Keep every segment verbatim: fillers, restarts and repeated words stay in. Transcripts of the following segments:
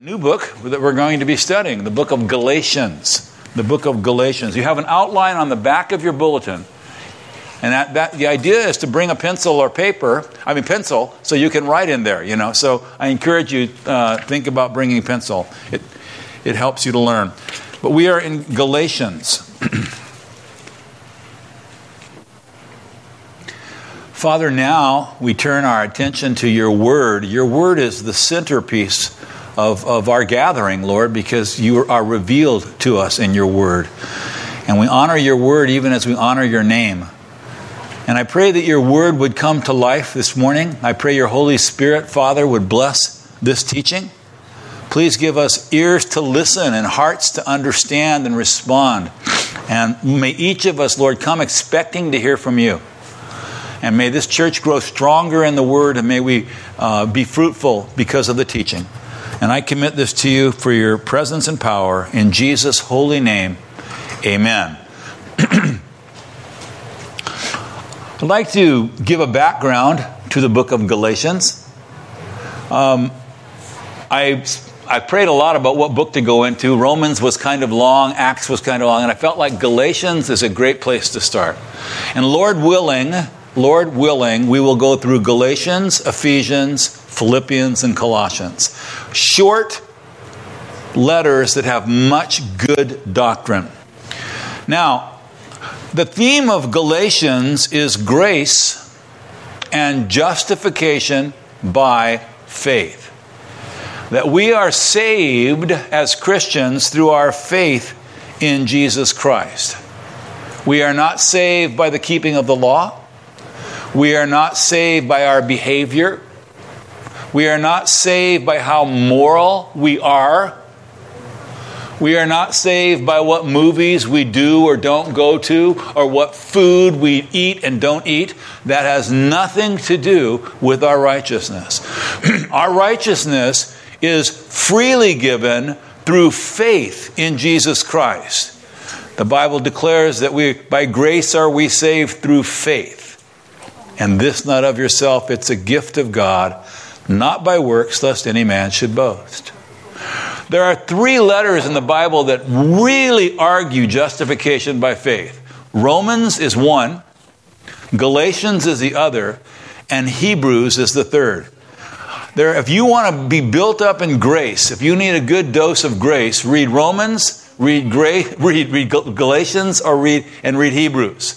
New book that we're going to be studying, the book of Galatians. The book of Galatians. You have an outline on the back of your bulletin. And that, that the idea is to bring a pencil or paper, I mean pencil, so you can write in there, you know. So I encourage you to uh, think about bringing pencil. It, it helps you to learn. But we are in Galatians. Father, now we turn our attention to your word. Your word is the centerpiece Of, of our gathering, Lord, because you are revealed to us in your word. And we honor your word even as we honor your name. And I pray that your word would come to life this morning. I pray your Holy Spirit, Father, would bless this teaching. Please give us ears to listen and hearts to understand and respond. And may each of us, Lord, come expecting to hear from you. And may this church grow stronger in the word, and may we uh, be fruitful because of the teaching. And I commit this to you for your presence and power. In Jesus' holy name, amen. I'd like to give a background to the book of Galatians. Um, I I prayed a lot about what book to go into. Romans was kind of long, Acts was kind of long, and I felt like Galatians is a great place to start. And Lord willing, Lord willing, we will go through Galatians, Ephesians, Philippians, and Colossians. Short letters that have much good doctrine. Now, the theme of Galatians is grace and justification by faith. That we are saved as Christians through our faith in Jesus Christ. We are not saved by the keeping of the law. We are not saved by our behavior. We are not saved by how moral we are. We are not saved by what movies we do or don't go to, or what food we eat and don't eat. That has nothing to do with our righteousness. Our righteousness is freely given through faith in Jesus Christ. The Bible declares that we, by grace are we saved through faith. And this not of yourself, it's a gift of God, not by works, lest any man should boast. There are three letters in the Bible that really argue justification by faith. Romans is one, Galatians is the other, and Hebrews is the third. There, if you want to be built up in grace, if you need a good dose of grace, read Romans, read, Gra- read, read Galatians, or read and read Hebrews.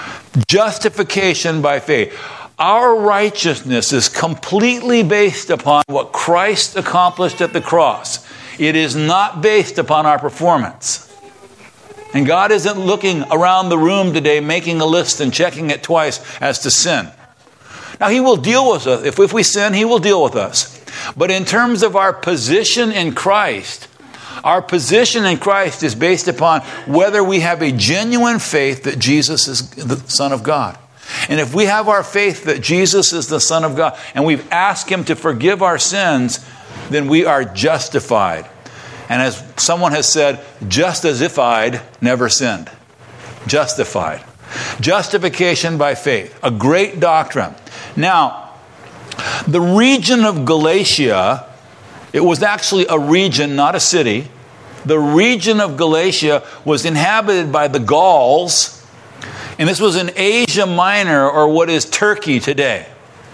Justification by faith. Our righteousness is completely based upon what Christ accomplished at the cross. It is not based upon our performance. And God isn't looking around the room today, making a list and checking it twice as to sin. Now, He will deal with us. If, if we sin, He will deal with us. But in terms of our position in Christ, our position in Christ is based upon whether we have a genuine faith that Jesus is the Son of God. And if we have our faith that Jesus is the Son of God, and we've asked Him to forgive our sins, then we are justified. And as someone has said, just as if I'd never sinned. Justified. Justification by faith. A great doctrine. Now, the region of Galatia, it was actually a region, not a city. The region of Galatia was inhabited by the Gauls. And this was in Asia Minor, or what is Turkey today.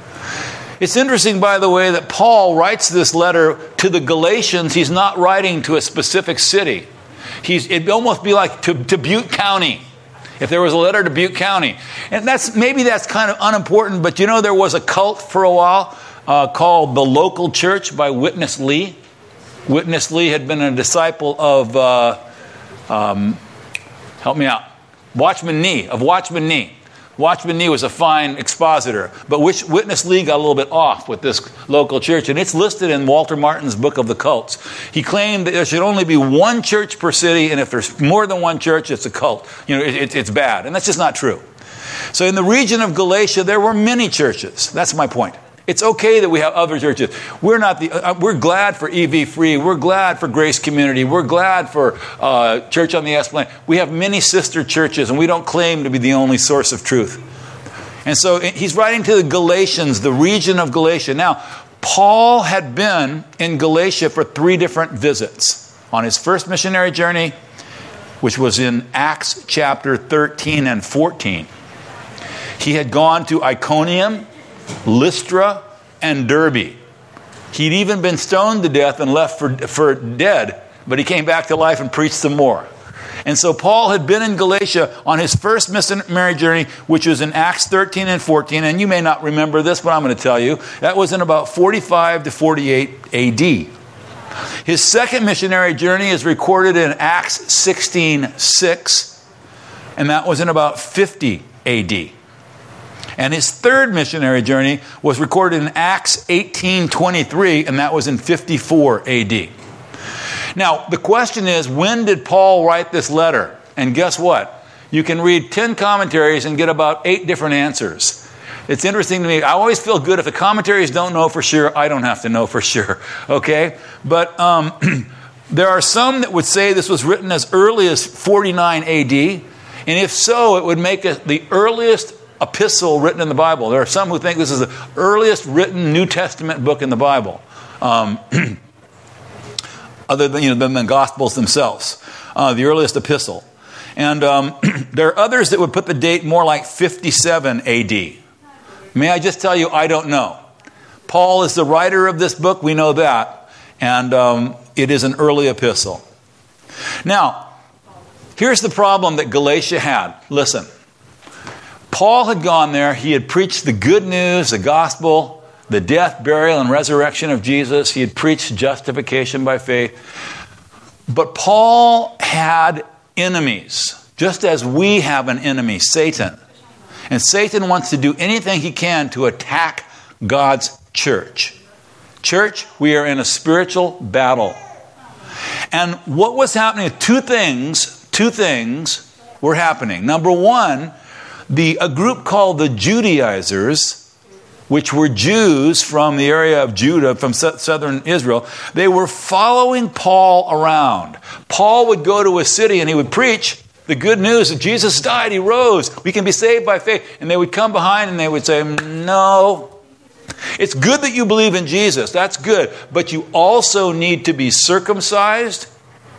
It's interesting, by the way, that Paul writes this letter to the Galatians. He's not writing to a specific city. He's, it'd almost be like to, to Butte County, if there was a letter to Butte County. And that's maybe that's kind of unimportant, but you know there was a cult for a while uh, called the Local Church by Witness Lee. Witness Lee had been a disciple of, uh, um, help me out, Watchman Nee, of Watchman Nee. Watchman Nee was a fine expositor, but which Witness Lee got a little bit off with this local church, and it's listed in Walter Martin's book of the cults. He claimed that there should only be one church per city, and if there's more than one church, it's a cult. You know, it, it, it's bad, and that's just not true. So in the region of Galatia, there were many churches. That's my point. It's okay that we have other churches. We're not the. Uh, we're glad for E V Free. We're glad for Grace Community. We're glad for uh, Church on the Esplanade. We have many sister churches, and we don't claim to be the only source of truth. And so he's writing to the Galatians, the region of Galatia. Now, Paul had been in Galatia for three different visits. On his first missionary journey, which was in Acts chapter thirteen and fourteen. He had gone to Iconium, Lystra, and Derbe. He'd even been stoned to death and left for, for dead, but he came back to life and preached some more. And so Paul had been in Galatia on his first missionary journey, which was in Acts thirteen and fourteen. And you may not remember this, but I'm going to tell you. That was in about forty-five to forty-eight A D. His second missionary journey is recorded in Acts sixteen six, and that was in about fifty A D. And his third missionary journey was recorded in Acts eighteen twenty-three, and that was in fifty-four A D. Now, the question is, when did Paul write this letter? And guess what? You can read ten commentaries and get about eight different answers. It's interesting to me. I always feel good if the commentaries don't know for sure. I don't have to know for sure. Okay? But um, there are some that would say this was written as early as forty-nine A D. And if so, it would make it the earliest epistle written in the Bible. There are some who think this is the earliest written New Testament book in the Bible. Um, other than, you know, than the Gospels themselves. Uh, the earliest epistle. And um, there are others that would put the date more like fifty-seven A D. May I just tell you, I don't know. Paul is the writer of this book, we know that, and um, it is an early epistle. Now, here's the problem that Galatia had. Listen, Paul had gone there, he had preached the good news, the gospel, the death, burial, and resurrection of Jesus. He had preached justification by faith. But Paul had enemies, just as we have an enemy, Satan. And Satan wants to do anything he can to attack God's church. Church, we are in a spiritual battle. And what was happening, two things, two things were happening. Number one, the a group called the Judaizers, which were Jews from the area of Judah, from southern Israel, they were following Paul around. Paul would go to a city and he would preach the good news that Jesus died, he rose, we can be saved by faith. And they would come behind and they would say, no, it's good that you believe in Jesus, that's good, but you also need to be circumcised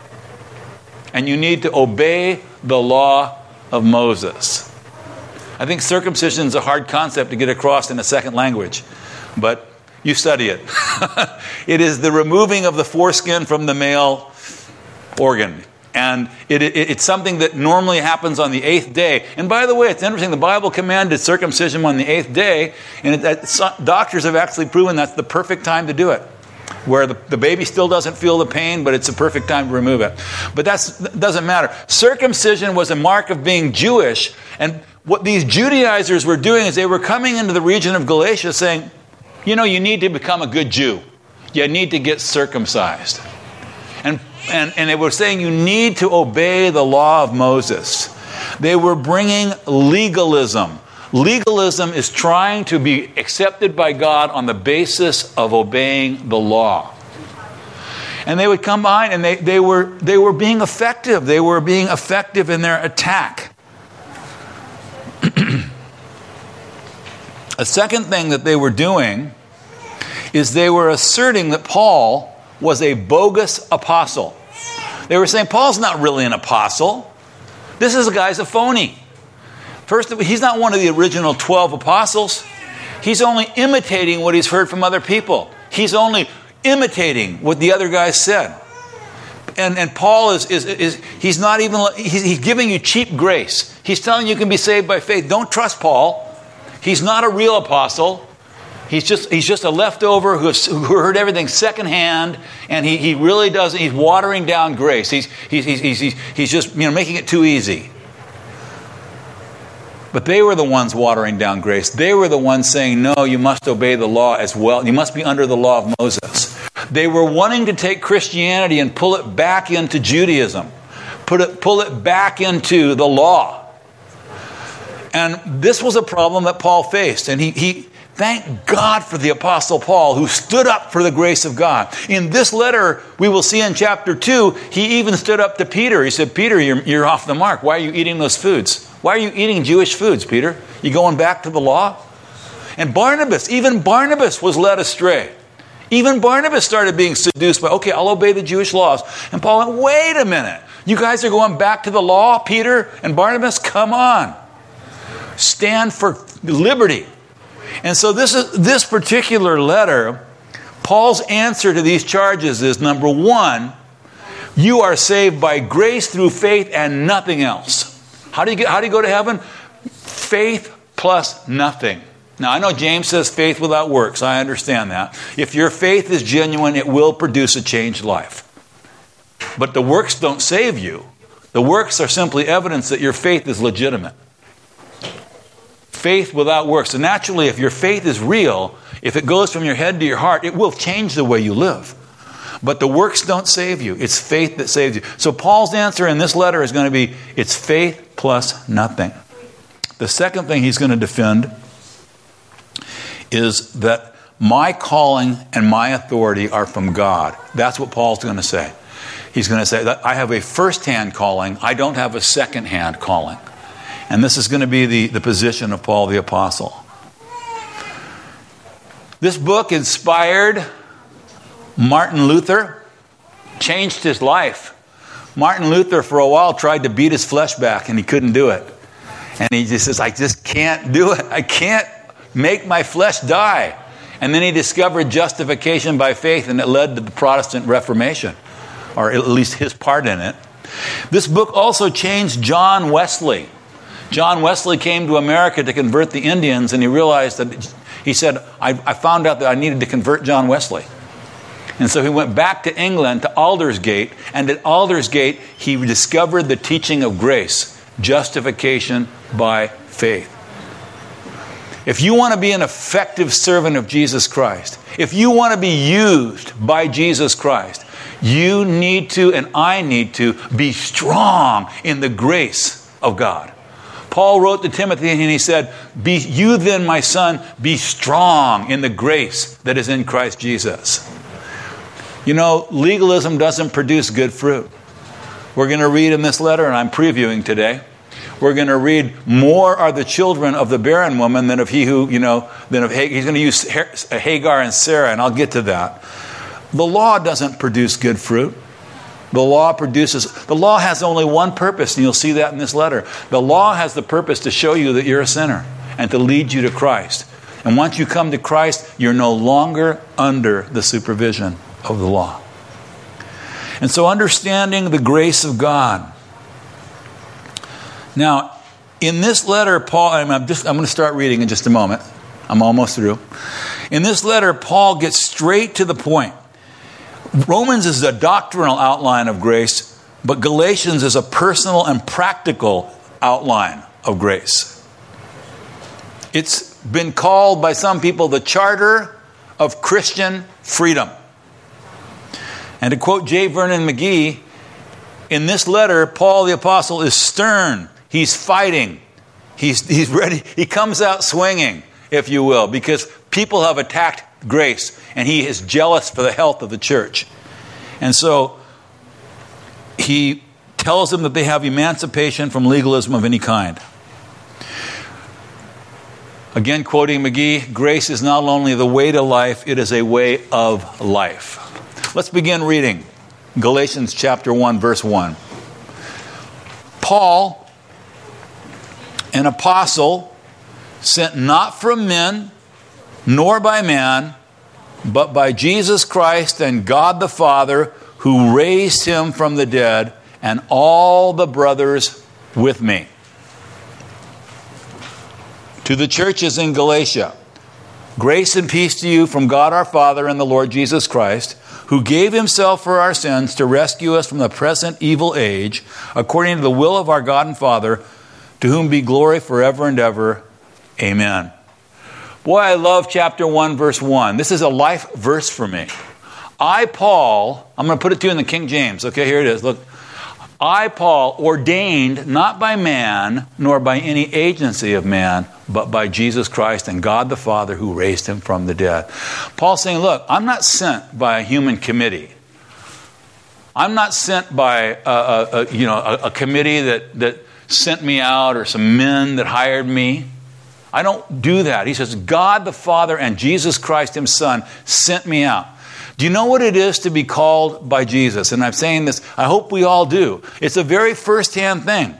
and you need to obey the law of Moses. I think circumcision is a hard concept to get across in a second language, but you study it. It is the removing of the foreskin from the male organ. And it, it, it's something that normally happens on the eighth day. And by the way, it's interesting, the Bible commanded circumcision on the eighth day, and it, it, doctors have actually proven that's the perfect time to do it, where the, the baby still doesn't feel the pain, but it's a perfect time to remove it. But that's, that doesn't matter. Circumcision was a mark of being Jewish, and what these Judaizers were doing is they were coming into the region of Galatia saying, you know, you need to become a good Jew. You need to get circumcised. And, and, and they were saying you need to obey the law of Moses. They were bringing legalism. Legalism is trying to be accepted by God on the basis of obeying the law. And they would come behind and they, they were they were being effective. They were being effective in their attack. A second thing that they were doing is they were asserting that Paul was a bogus apostle. They were saying, Paul's not really an apostle. This is a guy's a phony. First, he's not one of the original twelve apostles. He's only imitating what he's heard from other people. He's only imitating what the other guys said. And, and Paul is, is, is he's not even, he's, he's giving you cheap grace. He's telling you you can be saved by faith. Don't trust Paul. He's not a real apostle. He's just he's just a leftover who, has, who heard everything secondhand, and he, he really doesn't, he's watering down grace. He's, he's, he's, he's, he's just, you know, making it too easy. But they were the ones watering down grace. They were the ones saying, no, you must obey the law as well. You must be under the law of Moses. They were wanting to take Christianity and pull it back into Judaism. Put it, pull it back into the law. And this was a problem that Paul faced. And he, he thank God for the Apostle Paul, who stood up for the grace of God. In this letter, we will see in chapter two, he even stood up to Peter. He said, Peter, you're, you're off the mark. Why are you eating those foods? Why are you eating Jewish foods, Peter? You going back to the law? And Barnabas, even Barnabas was led astray. Even Barnabas started being seduced by, okay, I'll obey the Jewish laws. And Paul went, wait a minute. You guys are going back to the law, Peter and Barnabas? Come on. Stand for liberty. And so this is this particular letter, Paul's answer to these charges is, number one, you are saved by grace through faith and nothing else. How do you get, how do you go to heaven? Faith plus nothing. Now, I know James says faith without works. I understand that. If your faith is genuine, it will produce a changed life. But the works don't save you. The works are simply evidence that your faith is legitimate. Faith without works. So naturally, if your faith is real, if it goes from your head to your heart, it will change the way you live. But the works don't save you. It's faith that saves you. So Paul's answer in this letter is going to be, it's faith plus nothing. The second thing he's going to defend is that my calling and my authority are from God. That's what Paul's going to say. He's going to say that I have a first-hand calling. I don't have a second-hand calling. And this is going to be the, the position of Paul the Apostle. This book inspired Martin Luther, changed his life. Martin Luther, for a while, tried to beat his flesh back, and he couldn't do it. And he just says, I just can't do it. I can't make my flesh die. And then he discovered justification by faith, and it led to the Protestant Reformation, or at least his part in it. This book also changed John Wesley. John Wesley came to America to convert the Indians, and he realized that, he said, I, I found out that I needed to convert John Wesley. And so he went back to England, to Aldersgate, and at Aldersgate, he discovered the teaching of grace, justification by faith. If you want to be an effective servant of Jesus Christ, if you want to be used by Jesus Christ, you need to, and I need to, be strong in the grace of God. Paul wrote to Timothy and he said, "Be you then, my son, be strong in the grace that is in Christ Jesus." You know, legalism doesn't produce good fruit. We're going to read in this letter, and I'm previewing today, we're going to read, more are the children of the barren woman than of he who, you know, than of Hagar. He's going to use Hagar and Sarah, and I'll get to that. The law doesn't produce good fruit. The law produces, the law has only one purpose, and you'll see that in this letter. The law has the purpose to show you that you're a sinner and to lead you to Christ. And once you come to Christ, you're no longer under the supervision of the law. And so understanding the grace of God. Now, in this letter, Paul, I'm, just, I'm going to start reading in just a moment. I'm almost through. In this letter, Paul gets straight to the point. Romans is a doctrinal outline of grace, but Galatians is a personal and practical outline of grace. It's been called by some people the charter of Christian freedom. And to quote J. Vernon McGee, in this letter, Paul the Apostle is stern. He's fighting. He's, he's ready. He comes out swinging, if you will, because people have attacked grace, and he is jealous for the health of the church. And so he tells them that they have emancipation from legalism of any kind. Again, quoting McGee, grace is not only the way to life, it is a way of life. Let's begin reading Galatians chapter one, verse one. Paul, an apostle, sent not from men, nor by man, but by Jesus Christ and God the Father, who raised him from the dead, and all the brothers with me. To the churches in Galatia, grace and peace to you from God our Father and the Lord Jesus Christ, who gave himself for our sins to rescue us from the present evil age, according to the will of our God and Father, to whom be glory forever and ever. Amen. Boy, I love chapter one, verse one. This is a life verse for me. I, Paul, I'm going to put it to you in the King James. Okay, here it is. Look. I, Paul, ordained not by man, nor by any agency of man, but by Jesus Christ and God the Father who raised him from the dead. Paul's saying, look, I'm not sent by a human committee. I'm not sent by a, a, a you know a, a committee that, that sent me out, or some men that hired me. I don't do that. He says, God the Father and Jesus Christ, his Son, sent me out. Do you know what it is to be called by Jesus? And I'm saying this, I hope we all do. It's a very first-hand thing.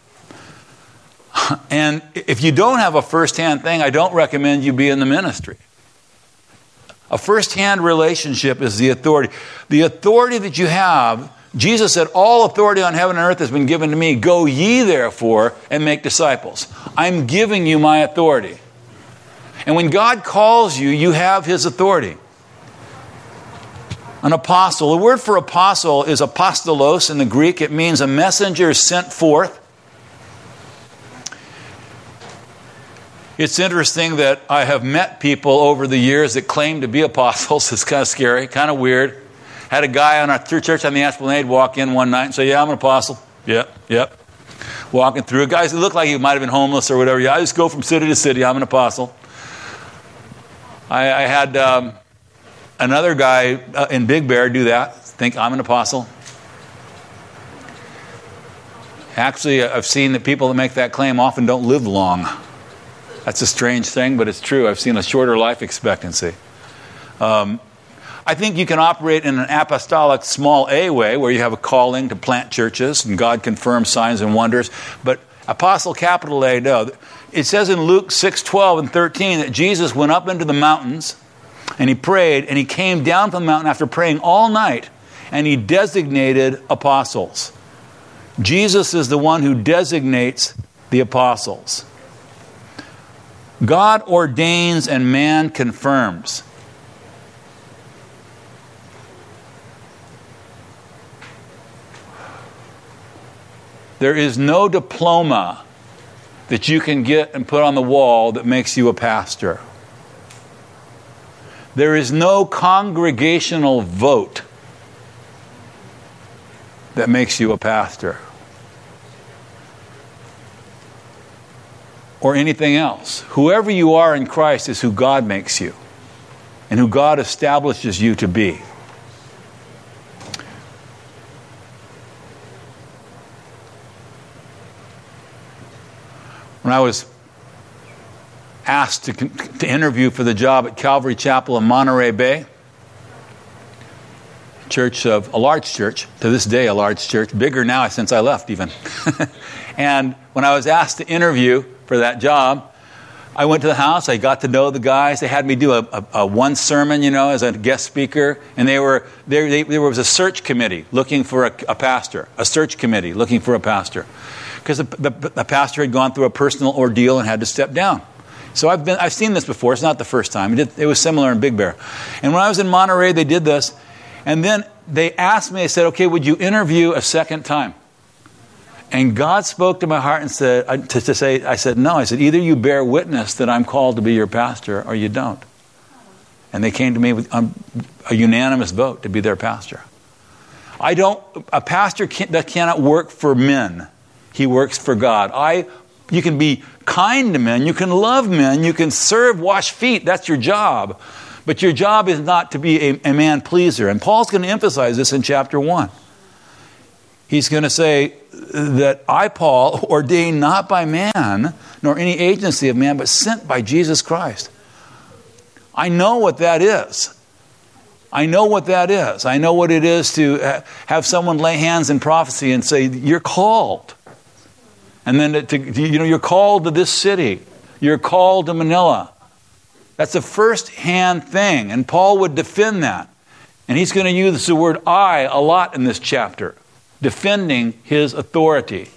And if you don't have a first-hand thing, I don't recommend you be in the ministry. A first-hand relationship is the authority. The authority that you have, Jesus said, all authority on heaven and earth has been given to me. Go ye therefore and make disciples. I'm giving you my authority. And when God calls you, you have his authority. An apostle, the word for apostle is apostolos in the Greek. It means a messenger sent forth. It's interesting that I have met people over the years that claim to be apostles. It's kind of scary, kind of weird. Had a guy on our church on the Esplanade walk in one night and say, yeah, I'm an apostle. Yep, yep. Walking through. Guys, it looked like he might have been homeless or whatever. Yeah, I just go from city to city. I'm an apostle. I, I had um, another guy uh, in Big Bear do that. Think I'm an apostle. Actually, I've seen that people that make that claim often don't live long. That's a strange thing, but it's true. I've seen a shorter life expectancy. Um, I think you can operate in an apostolic small a way where you have a calling to plant churches and God confirms signs and wonders. But apostle capital A, no. It says in Luke six, twelve and thirteen that Jesus went up into the mountains and he prayed and he came down from the mountain after praying all night and he designated apostles. Jesus is the one who designates the apostles. God ordains and man confirms. There is no diploma that you can get and put on the wall that makes you a pastor. There is no congregational vote that makes you a pastor. Or anything else. Whoever you are in Christ is who God makes you and who God establishes you to be. When I was asked to, to interview for the job at Calvary Chapel in Monterey Bay, church of a large church, to this day a large church, bigger now since I left even. And when I was asked to interview for that job, I went to the house, I got to know the guys, they had me do a, a, a one sermon, you know, as a guest speaker, and they were they, they, there was a search committee looking for a, a pastor, a search committee looking for a pastor. Because the, the, the pastor had gone through a personal ordeal and had to step down. So I've been I've seen this before. It's not the first time. It, did, it was similar in Big Bear. And when I was in Monterey, they did this. And then they asked me, they said, okay, would you interview a second time? And God spoke to my heart and said, to, to say, I said, no. I said, either you bear witness that I'm called to be your pastor or you don't. And they came to me with um, a unanimous vote to be their pastor. I don't, a pastor can't, that cannot work for men. He works for God. I, you can be kind to men. You can love men. You can serve, wash feet. That's your job. But your job is not to be a, a man pleaser. And Paul's going to emphasize this in chapter one. He's going to say that I, Paul, ordained not by man, nor any agency of man, but sent by Jesus Christ. I know what that is. I know what that is. I know what it is to have someone lay hands in prophecy and say, you're called. And then, to, you know, you're called to this city. You're called to Manila. That's a first-hand thing. And Paul would defend that. And he's going to use the word I a lot in this chapter, defending his authority.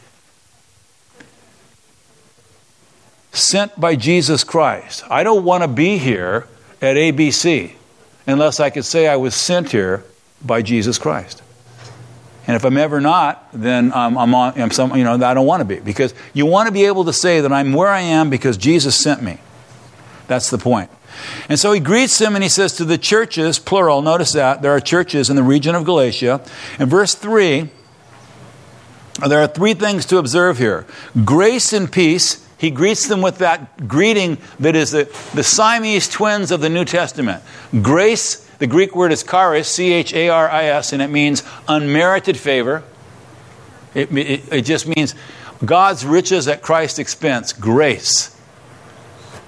Sent by Jesus Christ. I don't want to be here at A B C unless I could say I was sent here by Jesus Christ. And if I'm ever not, then um, I'm on. I'm some, you know, I don't want to be, because you want to be able to say that I'm where I am because Jesus sent me. That's the point. And so he greets them and he says to the churches, plural. Notice that there are churches in the region of Galatia. In verse three, there are three things to observe here: grace and peace. He greets them with that greeting that is the, the Siamese twins of the New Testament. Grace, the Greek word is charis, C H A R I S, and it means unmerited favor. It, it, it just means God's riches at Christ's expense, grace.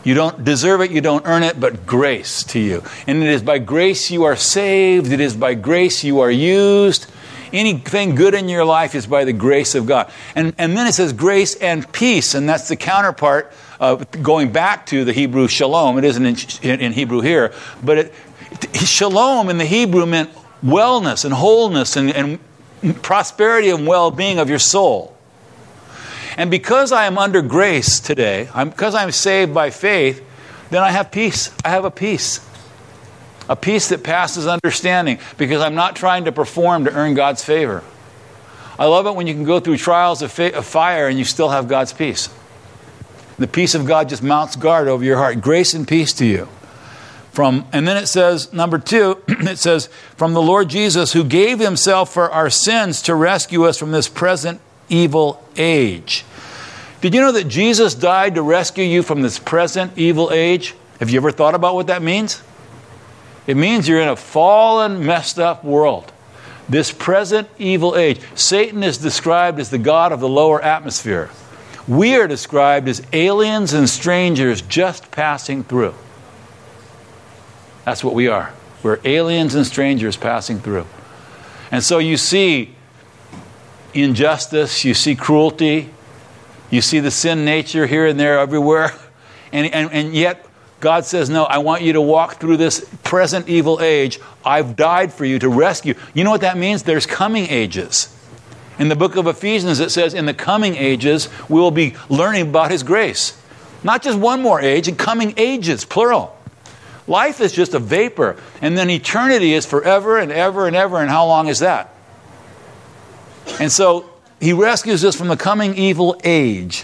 You don't deserve it, you don't earn it, but grace to you. And it is by grace you are saved. It is by grace you are used. Anything good in your life is by the grace of God. And, and then it says grace and peace, and that's the counterpart of going back to the Hebrew shalom. It isn't in, in Hebrew here, but it, shalom in the Hebrew meant wellness and wholeness and, and prosperity and well-being of your soul. And because I am under grace today, I'm, because I'm saved by faith, then I have peace. I have a peace. A peace that passes understanding, because I'm not trying to perform to earn God's favor. I love it when you can go through trials of, fa- of fire and you still have God's peace. The peace of God just mounts guard over your heart. Grace and peace to you. From, and then it says, number two, it says, from the Lord Jesus, who gave himself for our sins to rescue us from this present evil age. Did you know that Jesus died to rescue you from this present evil age? Have you ever thought about what that means? It means you're in a fallen, messed up world. This present evil age. Satan is described as the god of the lower atmosphere. We are described as aliens and strangers just passing through. That's what we are. We're aliens and strangers passing through. And so you see injustice, you see cruelty, you see the sin nature here and there everywhere. And, and, and yet God says, no, I want you to walk through this present evil age. I've died for you to rescue. You know what that means? There's coming ages. In the book of Ephesians it says, in the coming ages we will be learning about His grace. Not just one more age, in coming ages, plural. Life is just a vapor. And then eternity is forever and ever and ever. And how long is that? And so He rescues us from the coming evil age.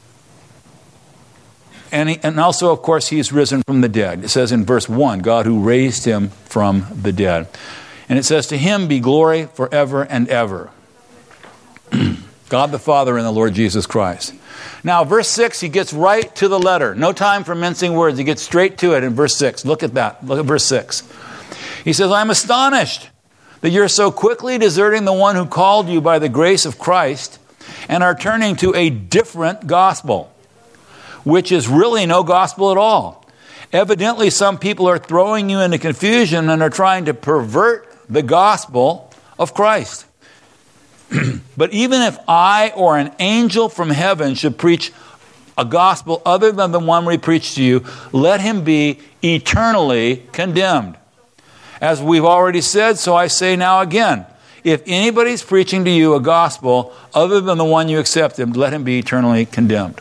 And, he, and also, of course, He's risen from the dead. It says in verse one, God who raised Him from the dead. And it says, to Him be glory forever and ever. God the Father and the Lord Jesus Christ. Now, verse six, he gets right to the letter. No time for mincing words. He gets straight to it in verse six. Look at that. Look at verse six. He says, I'm astonished that you're so quickly deserting the one who called you by the grace of Christ and are turning to a different gospel, which is really no gospel at all. Evidently, some people are throwing you into confusion and are trying to pervert the gospel of Christ. But even if I or an angel from heaven should preach a gospel other than the one we preach to you, let him be eternally condemned. As we've already said, so I say now again, if anybody's preaching to you a gospel other than the one you accepted, let him be eternally condemned.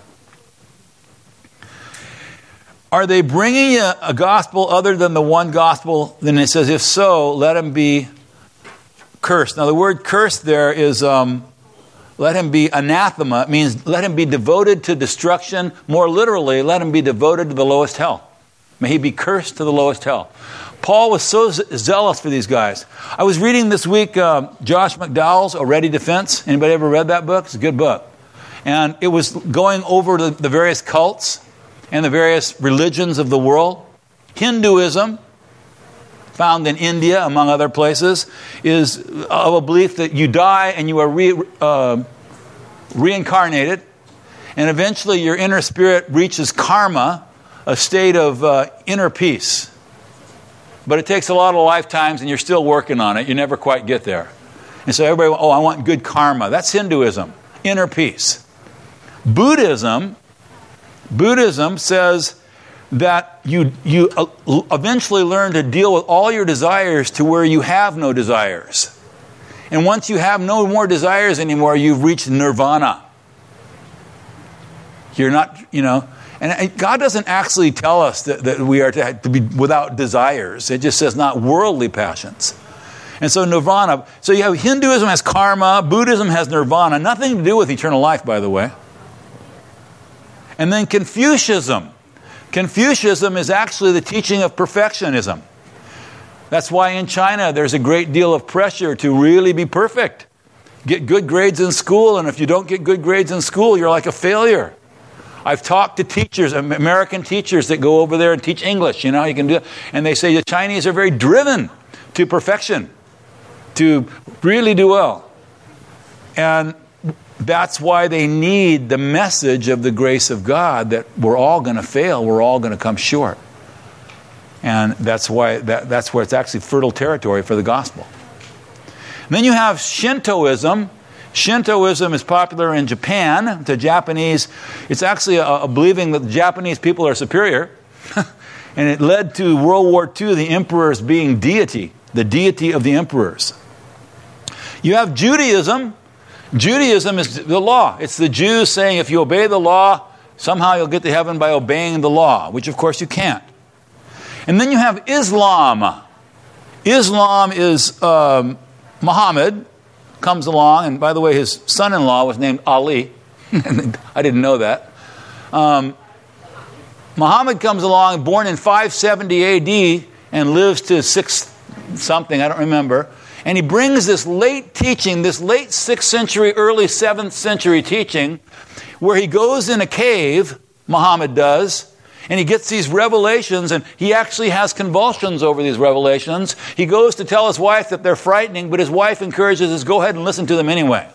Are they bringing you a gospel other than the one gospel? Then it says, if so, let him be cursed. Now the word cursed there is, um, let him be anathema. It means let him be devoted to destruction. More literally, let him be devoted to the lowest hell. May he be cursed to the lowest hell. Paul was so zealous for these guys. I was reading this week uh, Josh McDowell's A Ready Defense. Anybody ever read that book? It's a good book. And it was going over the, the various cults and the various religions of the world. Hinduism, found in India, among other places, is of a belief that you die and you are re, uh, reincarnated, and eventually your inner spirit reaches karma, a state of uh, inner peace. But it takes a lot of lifetimes and you're still working on it. You never quite get there. And so everybody, oh, I want good karma. That's Hinduism, inner peace. Buddhism, Buddhism says that you you eventually learn to deal with all your desires to where you have no desires. And once you have no more desires anymore, you've reached nirvana. You're not, you know, and God doesn't actually tell us that, that we are to, to be without desires. It just says not worldly passions. And so nirvana, so you have Hinduism has karma, Buddhism has nirvana, nothing to do with eternal life, by the way. And then Confucianism. Confucianism is actually the teaching of perfectionism. That's why in China there's a great deal of pressure to really be perfect. Get good grades in school, and if you don't get good grades in school, you're like a failure. I've talked to teachers, American teachers that go over there and teach English, you know how you can do it. And they say the Chinese are very driven to perfection, to really do well. And That's why they need the message of the grace of God, that we're all going to fail, we're all going to come short. And that's why that, that's where it's actually fertile territory for the gospel. And then you have Shintoism. Shintoism is popular in Japan. The Japanese, it's actually a, a believing that the Japanese people are superior. And it led to World War Two, the emperors being deity, the deity of the emperors. You have Judaism. Judaism is the law. It's the Jews saying if you obey the law, somehow you'll get to heaven by obeying the law, which of course you can't. And then you have Islam. Islam is um, Muhammad comes along, and by the way, his son-in-law was named Ali. I didn't know that. Um, Muhammad comes along, born in five seventy A D, and lives to six something, I don't remember. And he brings this late teaching, this late sixth century, early seventh century teaching, where he goes in a cave, Muhammad does, and he gets these revelations, and he actually has convulsions over these revelations. He goes to tell his wife that they're frightening, but his wife encourages us, go ahead and listen to them anyway.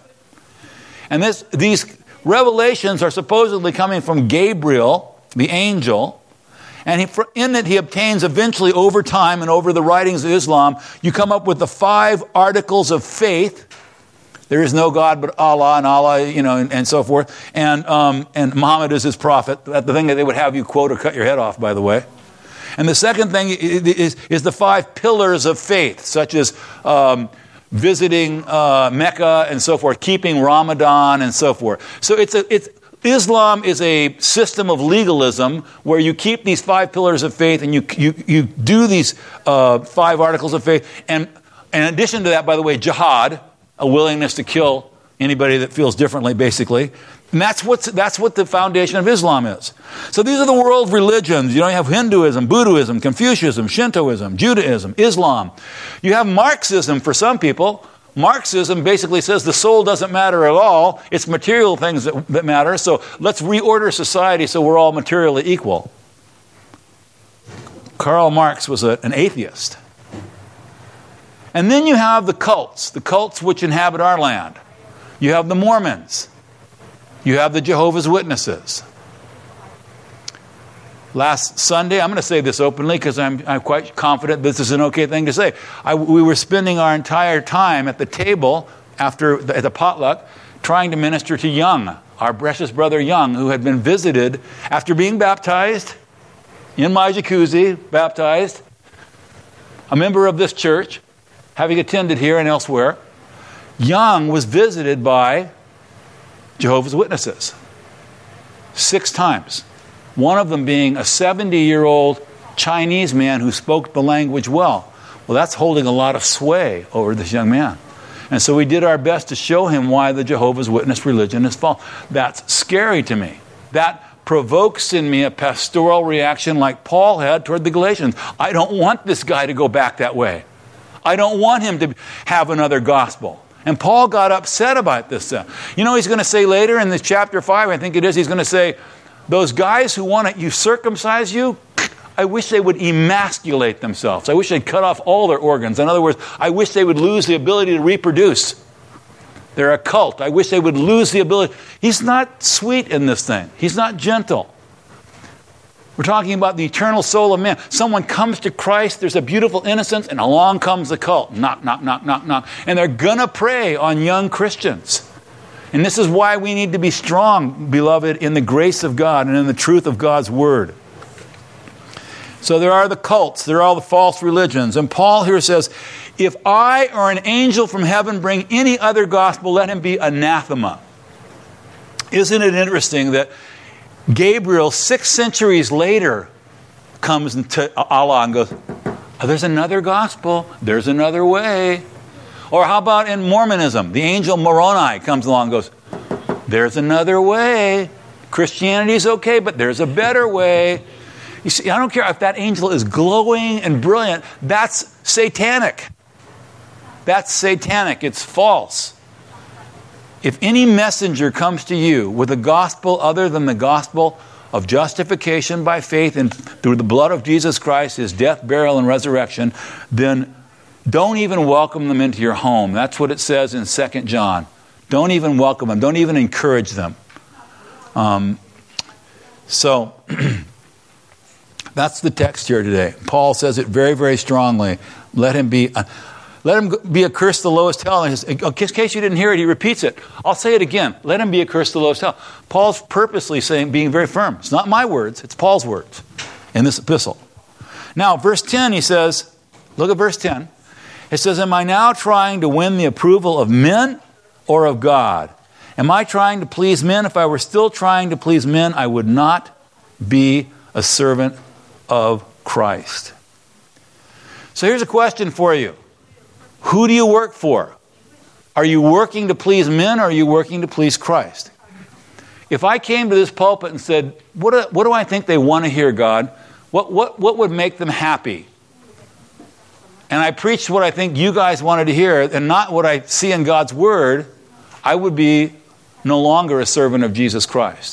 And this, these revelations are supposedly coming from Gabriel, the angel, and he, in it he obtains eventually over time and over the writings of Islam, you come up with the five articles of faith. There is no God but Allah, and Allah, you know, and, and so forth. And um, and Muhammad is his prophet. That's the thing that they would have you quote or cut your head off, by the way. And the second thing is, is the five pillars of faith, such as um, visiting uh, Mecca and so forth, keeping Ramadan and so forth. So it's a it's Islam is a system of legalism where you keep these five pillars of faith and you you you do these uh, five articles of faith. And, and in addition to that, by the way, jihad, a willingness to kill anybody that feels differently, basically. And that's what's that's what the foundation of Islam is. So these are the world religions. You know, you have Hinduism, Buddhism, Confucianism, Shintoism, Judaism, Islam. You have Marxism for some people. Marxism basically says the soul doesn't matter at all. It's material things that, that matter. So let's reorder society so we're all materially equal. Karl Marx was a, an atheist. And then you have the cults, the cults which inhabit our land. You have the Mormons. You have the Jehovah's Witnesses. Last Sunday, I'm going to say this openly because I'm, I'm quite confident this is an okay thing to say. I, we were spending our entire time at the table after the, at the potluck trying to minister to Young, our precious brother Young, who had been visited after being baptized in my jacuzzi, baptized, a member of this church, having attended here and elsewhere. Young was visited by Jehovah's Witnesses six times. One of them being a seventy-year-old Chinese man who spoke the language well. Well, that's holding a lot of sway over this young man. And so we did our best to show him why the Jehovah's Witness religion is false. That's scary to me. That provokes in me a pastoral reaction like Paul had toward the Galatians. I don't want this guy to go back that way. I don't want him to have another gospel. And Paul got upset about this. You know, he's going to say later in this chapter five, I think it is, he's going to say, those guys who want to you circumcise you, I wish they would emasculate themselves. I wish they'd cut off all their organs. In other words, I wish they would lose the ability to reproduce. They're a cult. I wish they would lose the ability. He's not sweet in this thing. He's not gentle. We're talking about the eternal soul of man. Someone comes to Christ, there's a beautiful innocence, and along comes the cult. Knock, knock, knock, knock, knock. And they're going to prey on young Christians. And this is why we need to be strong, beloved, in the grace of God and in the truth of God's word. So there are the cults, there are all the false religions. And Paul here says, if I or an angel from heaven bring any other gospel, let him be anathema. Isn't it interesting that Gabriel, six centuries later, comes to Allah and goes, oh, there's another gospel, there's another way. Or how about in Mormonism? The angel Moroni comes along and goes, there's another way. Christianity is okay, but there's a better way. You see, I don't care if that angel is glowing and brilliant. That's satanic. That's satanic. It's false. If any messenger comes to you with a gospel other than the gospel of justification by faith and through the blood of Jesus Christ, his death, burial, and resurrection, then don't even welcome them into your home. That's what it says in Second John. Don't even welcome them. Don't even encourage them. Um, so, that's the text here today. Paul says it very, very strongly. Let him be... Uh, Let him be accursed the lowest hell. In case you didn't hear it, he repeats it. I'll say it again. Let him be accursed the lowest hell. Paul's purposely saying, being very firm. It's not my words. It's Paul's words in this epistle. Now, verse ten, he says, look at verse ten. It says, am I now trying to win the approval of men or of God? Am I trying to please men? If I were still trying to please men, I would not be a servant of Christ. So here's a question for you. Who do you work for? Are you working to please men or are you working to please Christ? If I came to this pulpit and said, what do, what do I think they want to hear, God? What, what, what would make them happy? And I preached what I think you guys wanted to hear and not what I see in God's Word, I would be no longer a servant of Jesus Christ.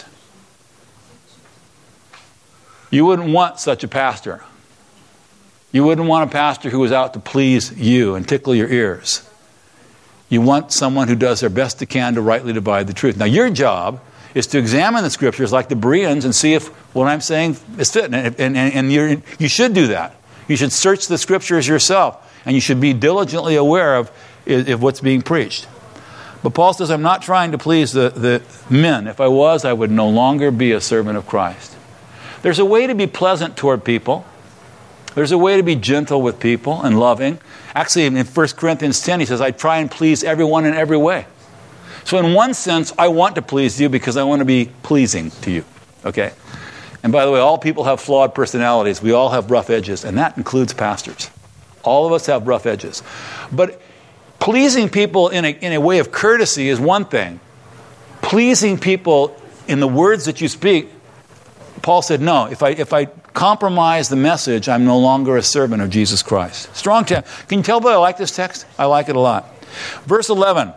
You wouldn't want such a pastor. You wouldn't want a pastor who was out to please you and tickle your ears. You want someone who does their best they can to rightly divide the truth. Now, your job is to examine the Scriptures like the Bereans and see if what I'm saying is fit. And, and, and you're, you should do that. You should search the Scriptures yourself, and you should be diligently aware of, of what's being preached. But Paul says, I'm not trying to please the, the men. If I was, I would no longer be a servant of Christ. There's a way to be pleasant toward people. There's a way to be gentle with people and loving. Actually, in First Corinthians ten, he says, I try and please everyone in every way. So in one sense, I want to please you because I want to be pleasing to you. Okay? And by the way, all people have flawed personalities. We all have rough edges, and that includes pastors. All of us have rough edges. But pleasing people in a, in a way of courtesy is one thing. Pleasing people in the words that you speak, Paul said, no, if I if I compromise the message, I'm no longer a servant of Jesus Christ. Strong text. Can you tell that I like this text? I like it a lot. Verse eleven.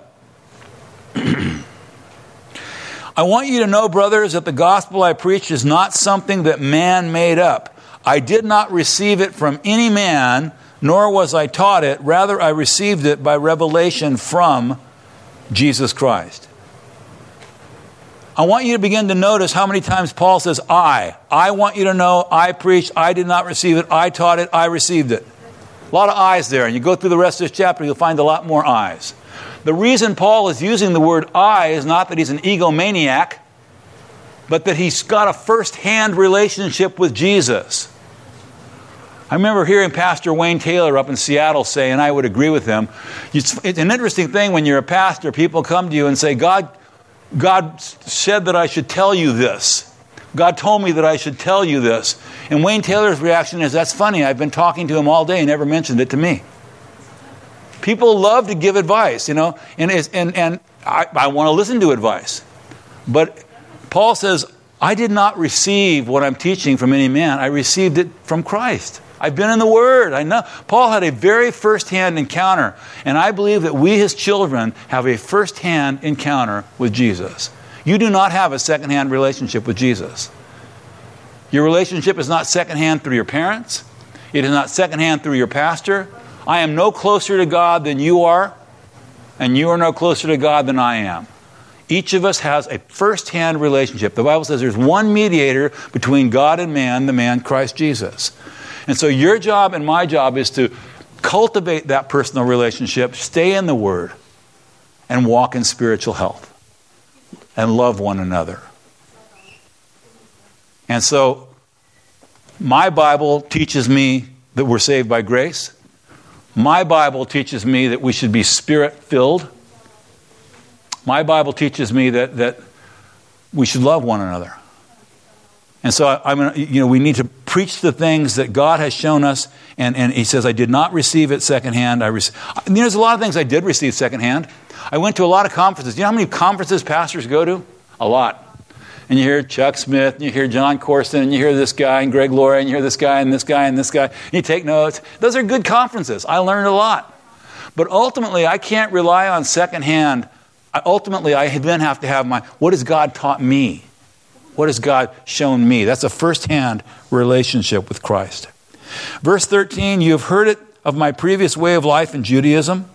I want you to know, brothers, that the gospel I preach is not something that man made up. I did not receive it from any man, nor was I taught it. Rather, I received it by revelation from Jesus Christ. I want you to begin to notice how many times Paul says, I. I want you to know, I preached, I did not receive it, I taught it, I received it. A lot of I's there. And you go through the rest of this chapter, you'll find a lot more I's. The reason Paul is using the word I is not that he's an egomaniac, but that he's got a first-hand relationship with Jesus. I remember hearing Pastor Wayne Taylor up in Seattle say, and I would agree with him, it's, it's an interesting thing when you're a pastor, people come to you and say, God, God said that I should tell you this. God told me that I should tell you this. And Wayne Taylor's reaction is, that's funny, I've been talking to him all day and never mentioned it to me. People love to give advice, you know, and it's, and, and I, I want to listen to advice. But Paul says, I did not receive what I'm teaching from any man. I received it from Christ. I've been in the Word. I know. Paul had a very first-hand encounter, and I believe that we, his children, have a first-hand encounter with Jesus. You do not have a second-hand relationship with Jesus. Your relationship is not second-hand through your parents. It is not second-hand through your pastor. I am no closer to God than you are, and you are no closer to God than I am. Each of us has a first-hand relationship. The Bible says there's one mediator between God and man, the man Christ Jesus. And so your job and my job is to cultivate that personal relationship, stay in the Word, and walk in spiritual health, and love one another. And so my Bible teaches me that we're saved by grace. My Bible teaches me that we should be Spirit-filled. My Bible teaches me that, that we should love one another. And so I, I'm gonna, you know, we need to preach the things that God has shown us. And, and he says, I did not receive it secondhand. I rec- you know, there's a lot of things I did receive secondhand. I went to a lot of conferences. You know how many conferences pastors go to? A lot. And you hear Chuck Smith, and you hear John Corson, and you hear this guy, and Greg Laurie, and you hear this guy, and this guy, and this guy. And you take notes. Those are good conferences. I learned a lot. But ultimately, I can't rely on secondhand. I, ultimately, I then have to have my, what has God taught me? What has God shown me? That's a first-hand relationship with Christ. Verse thirteen, you have heard it of my previous way of life in Judaism,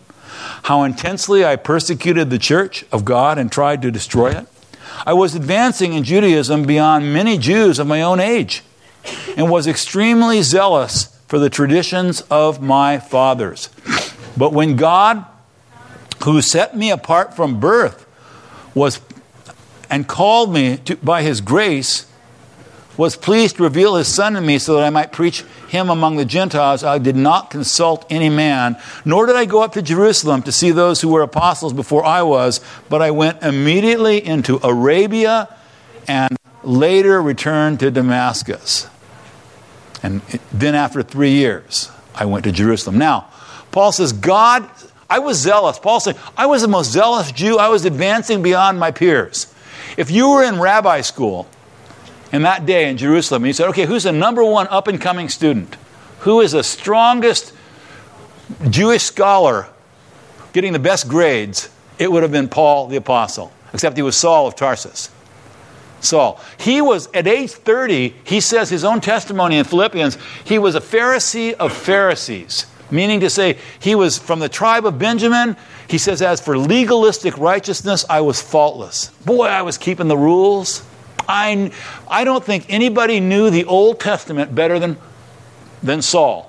how intensely I persecuted the church of God and tried to destroy it. I was advancing in Judaism beyond many Jews of my own age and was extremely zealous for the traditions of my fathers. But when God, who set me apart from birth, was and called me to, by his grace, was pleased to reveal his Son to me so that I might preach him among the Gentiles, I did not consult any man, nor did I go up to Jerusalem to see those who were apostles before I was, but I went immediately into Arabia and later returned to Damascus. And then after three years, I went to Jerusalem. Now, Paul says, God, I was zealous. Paul said, I was the most zealous Jew. I was advancing beyond my peers. If you were in rabbi school, in that day in Jerusalem, and you said, okay, who's the number one up-and-coming student? Who is the strongest Jewish scholar getting the best grades? It would have been Paul the Apostle, except he was Saul of Tarsus. Saul. He was, at age thirty, he says his own testimony in Philippians, he was a Pharisee of Pharisees, meaning to say he was from the tribe of Benjamin. He says, as for legalistic righteousness, I was faultless. Boy, I was keeping the rules. I, I don't think anybody knew the Old Testament better than, than Saul.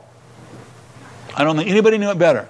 I don't think anybody knew it better.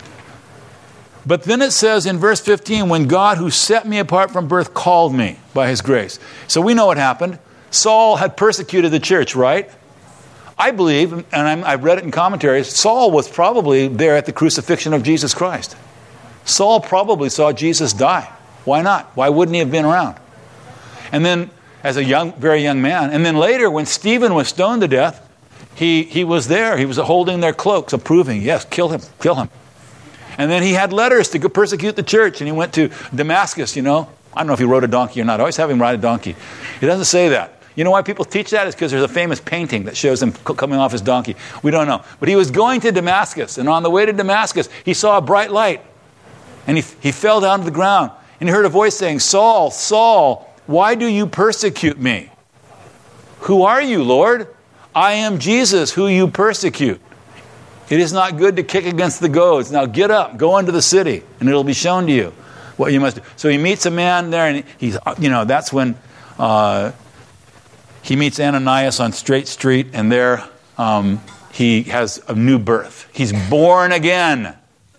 But then it says in verse fifteen, when God who set me apart from birth called me by his grace. So we know what happened. Saul had persecuted the church, right? I believe, and I'm, I've read it in commentaries, Saul was probably there at the crucifixion of Jesus Christ. Saul probably saw Jesus die. Why not? Why wouldn't he have been around? And then as a young, very young man. And then later, when Stephen was stoned to death, he, he was there. He was holding their cloaks, approving, yes, kill him, kill him. And then he had letters to go persecute the church, and he went to Damascus, you know. I don't know if he rode a donkey or not. I always have him ride a donkey. He doesn't say that. You know why people teach that? It's because there's a famous painting that shows him coming off his donkey. We don't know. But he was going to Damascus, and on the way to Damascus, he saw a bright light. And he, he fell down to the ground, and he heard a voice saying, Saul, Saul, why do you persecute me? Who are you, Lord? I am Jesus, who you persecute. It is not good to kick against the goads. Now get up, go into the city, and it'll be shown to you what you must do. So he meets a man there, and he's, you know, that's when uh, he meets Ananias on Straight Street, and there um, he has a new birth. He's born again.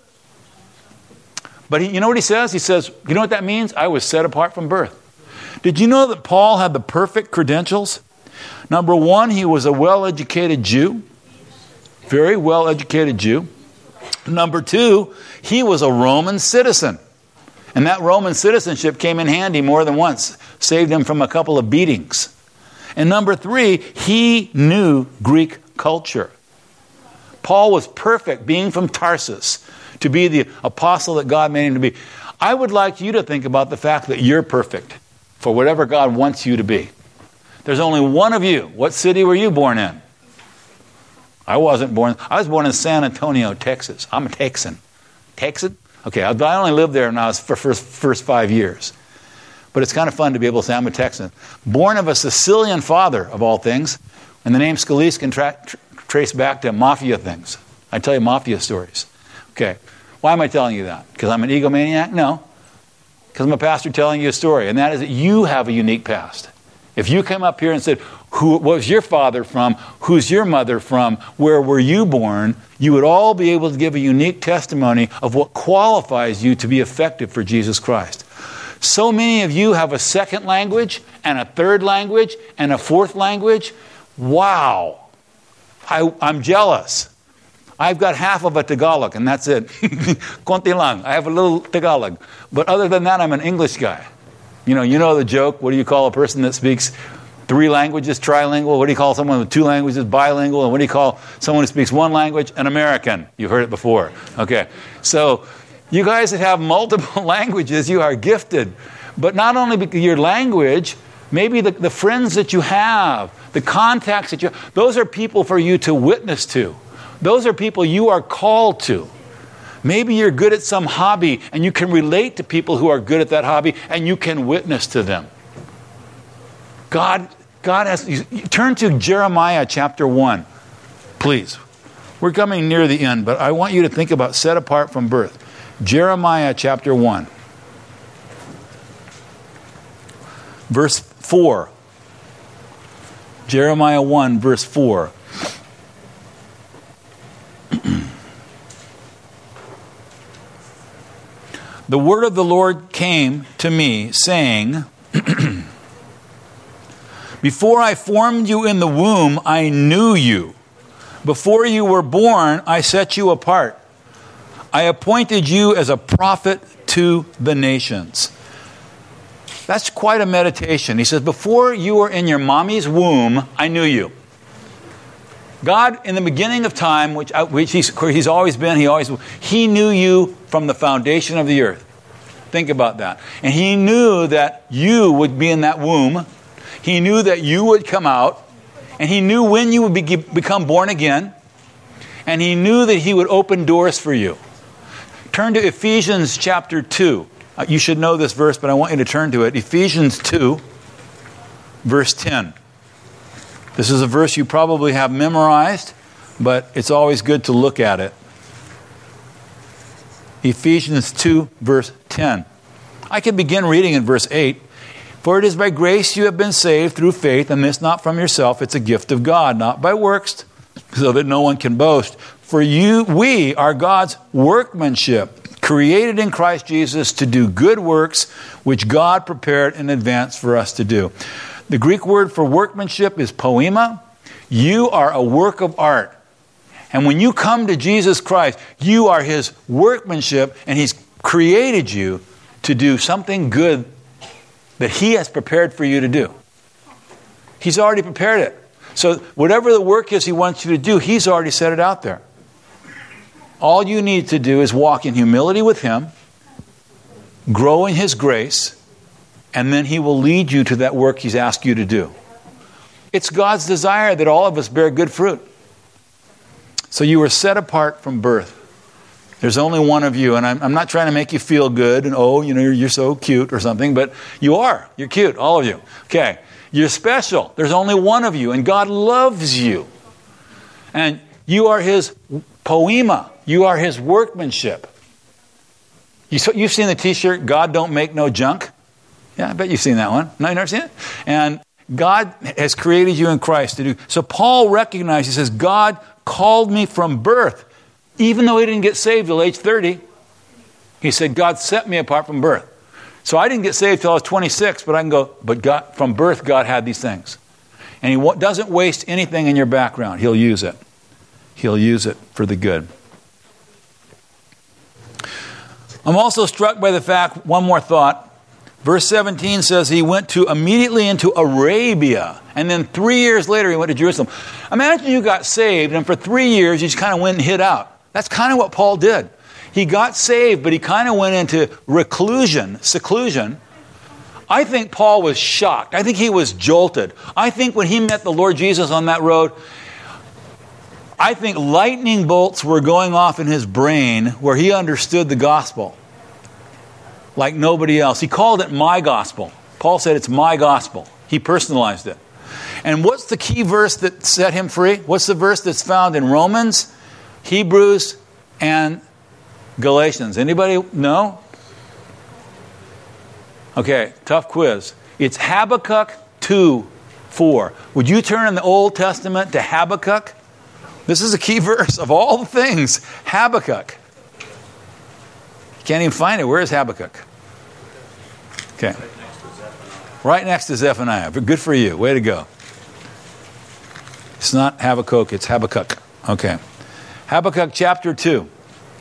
But he, you know what he says? He says, you know what that means? I was set apart from birth. Did you know that Paul had the perfect credentials? Number one, he was a well-educated Jew. Very well-educated Jew. Number two, he was a Roman citizen. And that Roman citizenship came in handy more than once. Saved him from a couple of beatings. And number three, he knew Greek culture. Paul was perfect, being from Tarsus, to be the apostle that God made him to be. I would like you to think about the fact that you're perfect for whatever God wants you to be. There's only one of you. What city were you born in? I wasn't born. I was born in San Antonio, Texas. I'm a Texan. Texan? Okay, I only lived there when I was for first first five years. But it's kind of fun to be able to say I'm a Texan. Born of a Sicilian father, of all things. And the name Scalise can tra- tr- trace back to mafia things. I tell you mafia stories. Okay. Why am I telling you that? Because I'm an egomaniac? No. Because I'm a pastor telling you a story. And that is that you have a unique past. If you came up here and said, Who, what was your father from? Who's your mother from? Where were you born? You would all be able to give a unique testimony of what qualifies you to be effective for Jesus Christ. So many of you have a second language and a third language and a fourth language. Wow. I, I'm jealous. I've got half of a Tagalog, and that's it. Konti lang. I have a little Tagalog. But other than that, I'm an English guy. You know, you know the joke. What do you call a person that speaks three languages, trilingual? What do you call someone with two languages, bilingual? And what do you call someone who speaks one language, an American? You've heard it before. Okay. So you guys that have multiple languages, you are gifted. But not only because your language, maybe the, the friends that you have, the contacts that you have, those are people for you to witness to. Those are people you are called to. Maybe you're good at some hobby and you can relate to people who are good at that hobby and you can witness to them. God, God has, you, turn to Jeremiah chapter one, please. We're coming near the end, but I want you to think about set apart from birth. Jeremiah chapter one. Verse four. Jeremiah one, verse four. The word of the Lord came to me, saying, Before I formed you in the womb, I knew you. Before you were born, I set you apart. I appointed you as a prophet to the nations. That's quite a meditation. He says, before you were in your mommy's womb, I knew you. God, in the beginning of time, which, which he's, he's always been, he always will, he knew you from the foundation of the earth. Think about that. And he knew that you would be in that womb. He knew that you would come out. And he knew when you would be, become born again. And he knew that he would open doors for you. Turn to Ephesians chapter two. Uh, you should know this verse, but I want you to turn to it. Ephesians two, verse ten. This is a verse you probably have memorized, but it's always good to look at it. Ephesians two, verse ten. I can begin reading in verse eight. For it is by grace you have been saved through faith, and this not from yourself. It's a gift of God, not by works, so that no one can boast. For you, we are God's workmanship, created in Christ Jesus to do good works, which God prepared in advance for us to do. The Greek word for workmanship is poema. You are a work of art. And when you come to Jesus Christ, you are His workmanship, and He's created you to do something good that He has prepared for you to do. He's already prepared it. So whatever the work is He wants you to do, He's already set it out there. All you need to do is walk in humility with Him, grow in His grace, and then He will lead you to that work He's asked you to do. It's God's desire that all of us bear good fruit. So you were set apart from birth. There's only one of you, and I'm, I'm not trying to make you feel good, and oh, you know, you're, you're so cute or something, but you are. You're cute, all of you. Okay, you're special. There's only one of you, and God loves you. And you are His poema. You are His workmanship. You, you've seen the t-shirt, God don't make no junk? Yeah, I bet you've seen that one. No, you've never seen it? And God has created you in Christ to do. So Paul recognized, he says, God called me from birth. Even though he didn't get saved till age thirty, he said, God set me apart from birth. So I didn't get saved till I was twenty-six, but I can go, but God, from birth, God had these things. And He doesn't waste anything in your background. He'll use it. He'll use it for the good. I'm also struck by the fact, one more thought. Verse seventeen says he went to immediately into Arabia. And then three years later, he went to Jerusalem. Imagine you got saved, and for three years, you just kind of went and hid out. That's kind of what Paul did. He got saved, but he kind of went into reclusion, seclusion. I think Paul was shocked. I think he was jolted. I think when he met the Lord Jesus on that road, I think lightning bolts were going off in his brain where he understood the gospel like nobody else. He called it my gospel. Paul said it's my gospel. He personalized it. And what's the key verse that set him free? What's the verse that's found in Romans, Hebrews, and Galatians? Anybody know? Okay, tough quiz. It's Habakkuk two four. Would you turn in the Old Testament to Habakkuk? This is a key verse of all the things. Habakkuk. Can't even find it. Where is Habakkuk? Okay. Right next to Zephaniah. Good for you. Way to go. It's not Habakkuk, it's Habakkuk. Okay. Habakkuk chapter two.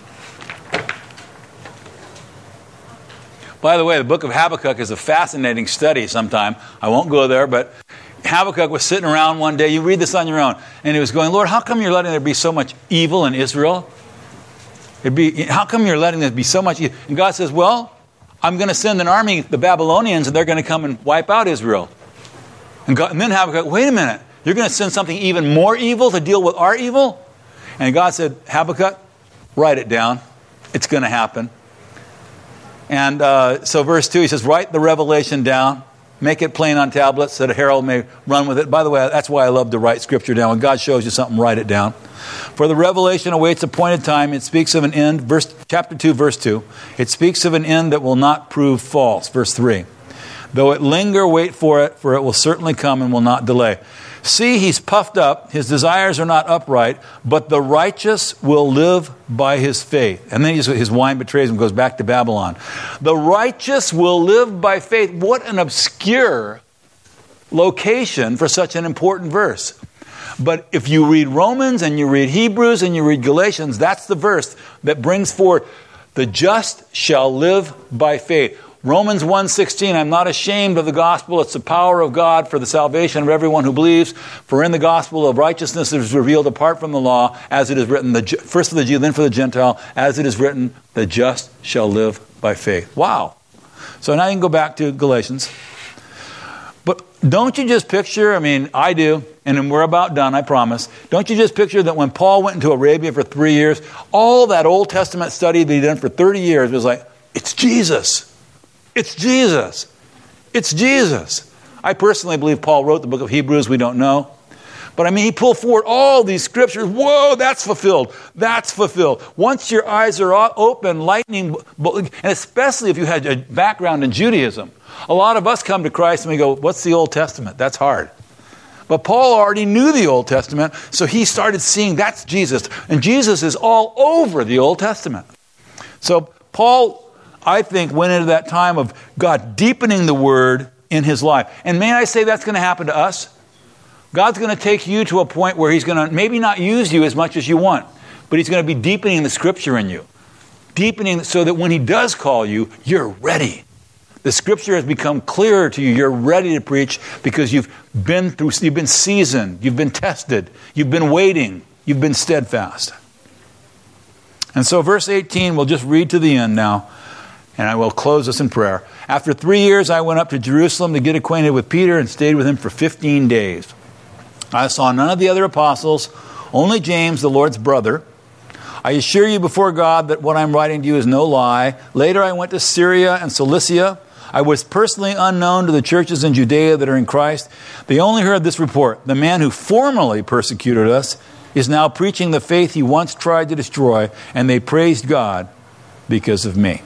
By the way, the book of Habakkuk is a fascinating study sometime. I won't go there, but Habakkuk was sitting around one day. You read this on your own. And he was going, Lord, how come you're letting there be so much evil in Israel? It'd be, how come you're letting there be so much evil? And God says, well, I'm going to send an army, the Babylonians, and they're going to come and wipe out Israel. And, God, and then Habakkuk, wait a minute. You're going to send something even more evil to deal with our evil? And God said, Habakkuk, write it down. It's going to happen. And uh, so verse two, he says, write the revelation down. Make it plain on tablets that a herald may run with it. By the way, that's why I love to write Scripture down. When God shows you something, write it down. For the revelation awaits appointed time. It speaks of an end. Verse, chapter two, verse two. It speaks of an end that will not prove false. Verse three. Though it linger, wait for it, for it will certainly come and will not delay. See, he's puffed up. His desires are not upright, but the righteous will live by his faith. And then his wine betrays him, goes back to Babylon. The righteous will live by faith. What an obscure location for such an important verse. But if you read Romans and you read Hebrews and you read Galatians, that's the verse that brings forth the just shall live by faith. Romans one sixteen, I'm not ashamed of the gospel. It's the power of God for the salvation of everyone who believes. For in the gospel of righteousness is revealed apart from the law, as it is written, the, first for the Jew, then for the Gentile, as it is written, the just shall live by faith. Wow. So now you can go back to Galatians. But don't you just picture, I mean, I do, and we're about done, I promise. Don't you just picture that when Paul went into Arabia for three years, all that Old Testament study that he'd done for thirty years was like, it's Jesus. It's Jesus. It's Jesus. I personally believe Paul wrote the book of Hebrews. We don't know. But I mean, he pulled forward all these scriptures. Whoa, that's fulfilled. That's fulfilled. Once your eyes are open, lightning, and especially if you had a background in Judaism. A lot of us come to Christ and we go, what's the Old Testament? That's hard. But Paul already knew the Old Testament, so he started seeing that's Jesus. And Jesus is all over the Old Testament. So Paul, I think, went into that time of God deepening the Word in his life. And may I say that's going to happen to us? God's going to take you to a point where he's going to maybe not use you as much as you want, but he's going to be deepening the Scripture in you. Deepening so that when he does call you, you're ready. The Scripture has become clearer to you. You're ready to preach because you've been through, you've been seasoned, you've been tested, you've been waiting, you've been steadfast. And so verse eighteen, we'll just read to the end now. And I will close this in prayer. After three years, I went up to Jerusalem to get acquainted with Peter and stayed with him for fifteen days. I saw none of the other apostles, only James, the Lord's brother. I assure you before God that what I'm writing to you is no lie. Later, I went to Syria and Cilicia. I was personally unknown to the churches in Judea that are in Christ. They only heard this report. The man who formerly persecuted us is now preaching the faith he once tried to destroy, and they praised God because of me.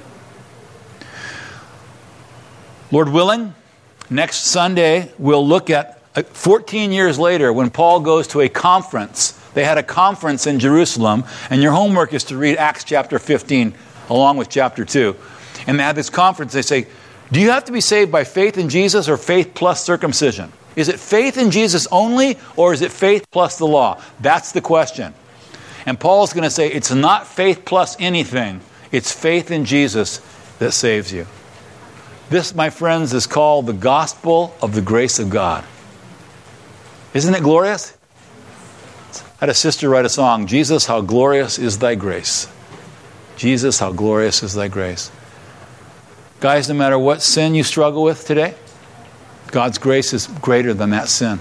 Lord willing, next Sunday we'll look at fourteen years later when Paul goes to a conference. They had a conference in Jerusalem, and your homework is to read Acts chapter fifteen along with chapter two. And they had this conference. They say, do you have to be saved by faith in Jesus or faith plus circumcision? Is it faith in Jesus only, or is it faith plus the law? That's the question. And Paul's going to say it's not faith plus anything. It's faith in Jesus that saves you. This, my friends, is called the gospel of the grace of God. Isn't it glorious? I had a sister write a song, Jesus, how glorious is thy grace. Jesus, how glorious is thy grace. Guys, no matter what sin you struggle with today, God's grace is greater than that sin.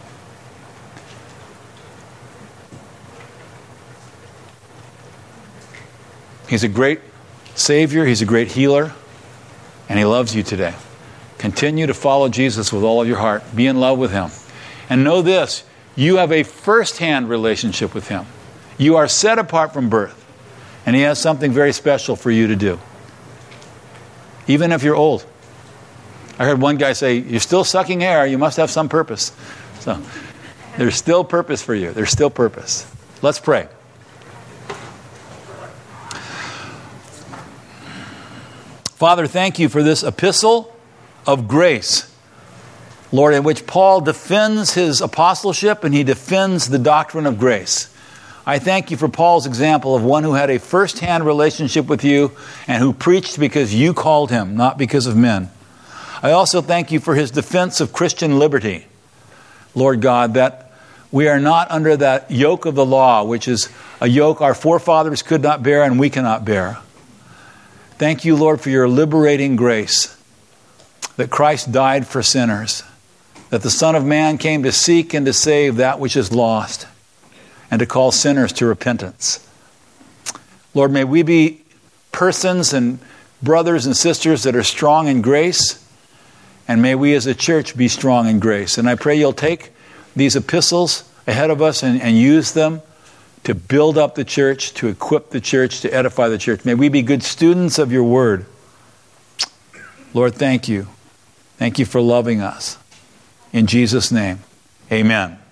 He's a great Savior. He's a great healer. And he loves you today. Continue to follow Jesus with all of your heart. Be in love with him. And know this, you have a first-hand relationship with him. You are set apart from birth. And he has something very special for you to do. Even if you're old. I heard one guy say, you're still sucking air, you must have some purpose. So, there's still purpose for you. There's still purpose. Let's pray. Father, thank you for this epistle of grace, Lord, in which Paul defends his apostleship and he defends the doctrine of grace. I thank you for Paul's example of one who had a first-hand relationship with you and who preached because you called him, not because of men. I also thank you for his defense of Christian liberty, Lord God, that we are not under that yoke of the law, which is a yoke our forefathers could not bear and we cannot bear. Thank you, Lord, for your liberating grace, that Christ died for sinners, that the Son of Man came to seek and to save that which is lost, and to call sinners to repentance. Lord, may we be persons and brothers and sisters that are strong in grace And may we as a church be strong in grace. And I pray you'll take these epistles ahead of us and, and use them to build up the church, to equip the church, to edify the church. May we be good students of your word. Lord, thank you. Thank you for loving us. In Jesus' name, amen.